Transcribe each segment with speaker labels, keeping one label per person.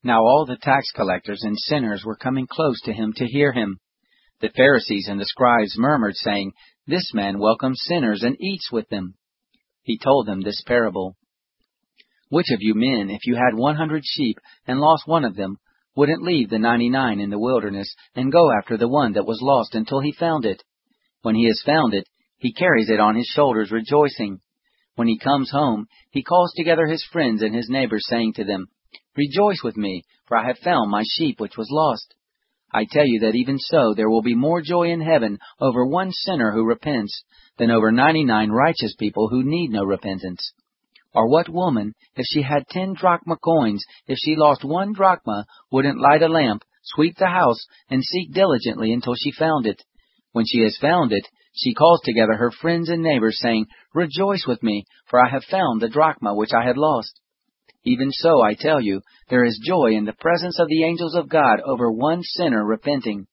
Speaker 1: Now all the tax collectors and sinners were coming close to him to hear him. The Pharisees and the scribes murmured, saying, "This man welcomes sinners and eats with them." He told them this parable. "Which of you men, if you had 100 sheep and lost one of them, wouldn't leave the 99 in the wilderness and go after the one that was lost until he found it? When he has found it, he carries it on his shoulders rejoicing. When he comes home, he calls together his friends and his neighbors, saying to them, 'Rejoice with me, for I have found my sheep which was lost.' I tell you that even so there will be more joy in heaven over one sinner who repents than over 99 righteous people who need no repentance. Or what woman, if she had 10 drachma coins, if she lost 1 drachma, wouldn't light a lamp, sweep the house, and seek diligently until she found it? When she has found it, she calls together her friends and neighbors, saying, 'Rejoice with me, for I have found the drachma which I had lost.' Even so, I tell you, there is joy in the presence of the angels of God over one sinner repenting."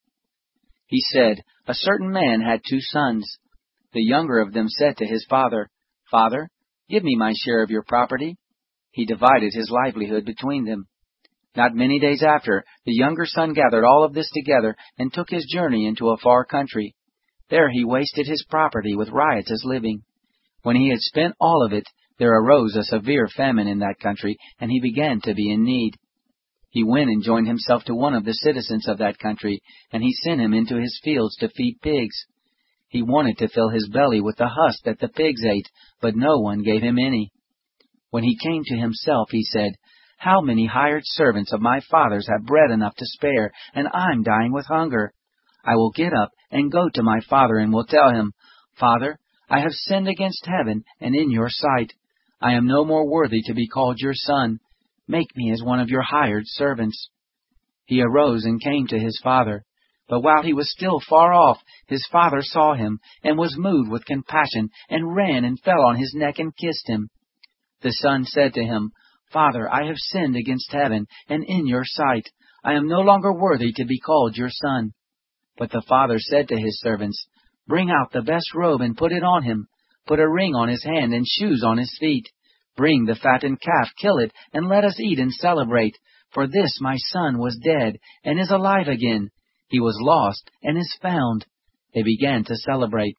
Speaker 1: He said, "A certain man had 2 sons. The younger of them said to his father, 'Father, give me my share of your property.' He divided his livelihood between them. Not many days after, the younger son gathered all of this together and took his journey into a far country. There he wasted his property with riotous living. When he had spent all of it, there arose a severe famine in that country, and he began to be in need. He went and joined himself to one of the citizens of that country, and he sent him into his fields to feed pigs. He wanted to fill his belly with the husk that the pigs ate, but no one gave him any. When he came to himself, he said, 'How many hired servants of my father's have bread enough to spare, and I'm dying with hunger? I will get up and go to my father and will tell him, Father, I have sinned against heaven and in your sight. I am no more worthy to be called your son. Make me as one of your hired servants.' He arose and came to his father. But while he was still far off, his father saw him, and was moved with compassion, and ran and fell on his neck and kissed him. The son said to him, 'Father, I have sinned against heaven and in your sight. I am no longer worthy to be called your son.' But the father said to his servants, 'Bring out the best robe and put it on him. Put a ring on his hand and shoes on his feet. Bring the fattened calf, kill it, and let us eat and celebrate. For this my son was dead and is alive again. He was lost and is found.' They began to celebrate.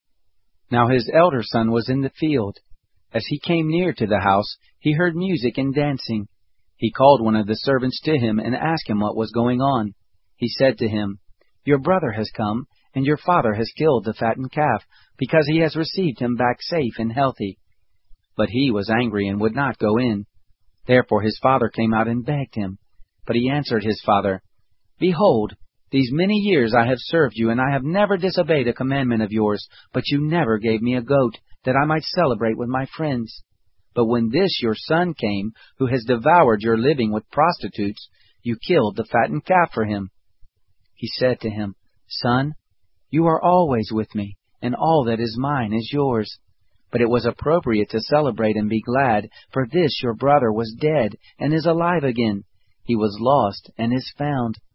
Speaker 1: Now his elder son was in the field. As he came near to the house, he heard music and dancing. He called one of the servants to him and asked him what was going on. He said to him, 'Your brother has come, and your father has killed the fattened calf, because he has received him back safe and healthy.' But he was angry and would not go in. Therefore his father came out and begged him. But he answered his father, 'Behold, these many years I have served you, and I have never disobeyed a commandment of yours, but you never gave me a goat, that I might celebrate with my friends. But when this your son came, who has devoured your living with prostitutes, you killed the fattened calf for him.' He said to him, 'Son, you are always with me, and all that is mine is yours. But it was appropriate to celebrate and be glad, for this your brother was dead and is alive again. He was lost and is found.'